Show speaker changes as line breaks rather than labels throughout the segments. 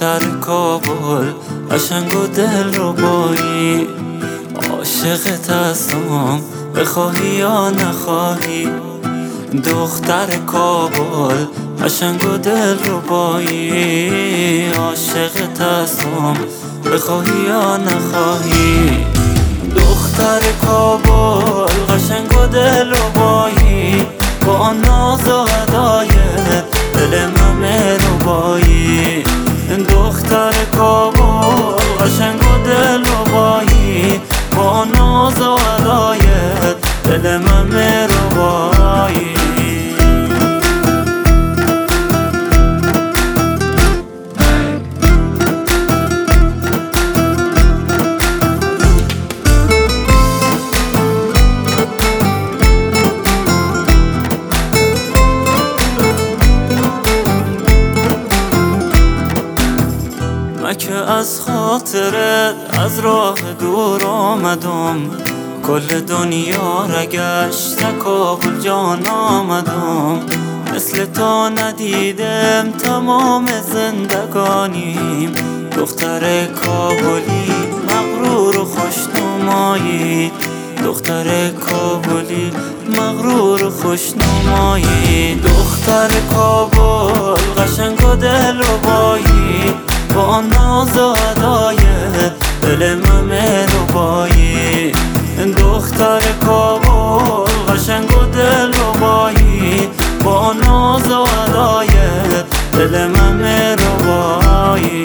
دختر کابل قشنگ و دلربایی، عاشقت هستم بخواهی یا نخواهی. دختر کابل قشنگ و دلربایی، عاشقت هستم بخواهی یا نخواهی. دختر کابل قشنگ و دلربایی، با ناز و ادایت دل من مهربایی. دختر کابل قشنگ و دلربایی، با ناز و ادایت دل من مهربایی. که از خاطرت از راه دور آمدم، کل دنیا را گشت کابل جان آمدم. مثل تو ندیدم تمام زندگانیم، دختر کابلی مغرور و خوشنمایی. دختر کابلی مغرور و خوشنمایی. دختر کابل قشنگ و دلربایی، با ناز و ادایت دل من مهربایی. دختر کابل قشنگ و دلربایی، با ناز و ادایت دل من مهربایی.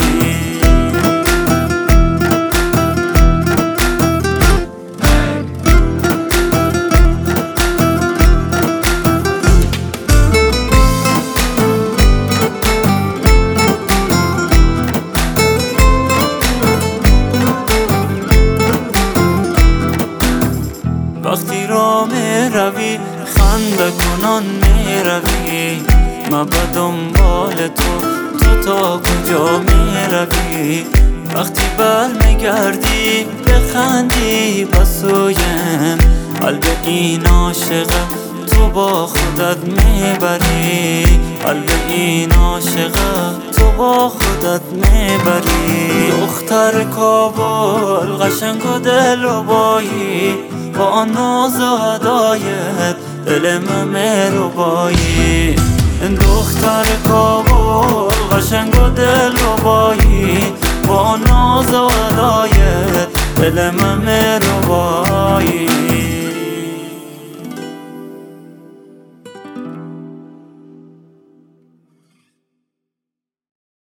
وقتی را می روی خنده کنان می روی، من به دنبال تو تا کجا می روی. وقتی بر می گردی بخندی بسویم، قلب این عاشقه تو با خودت می بری. قلب این عاشقه تو با خودت می بری. دختر کابل قشنگ و دلربایی، با ناز و ادایت دل من مهربایی. دختر کابل قشنگ و دلربایی، با ناز و ادایت دل من مهربایی.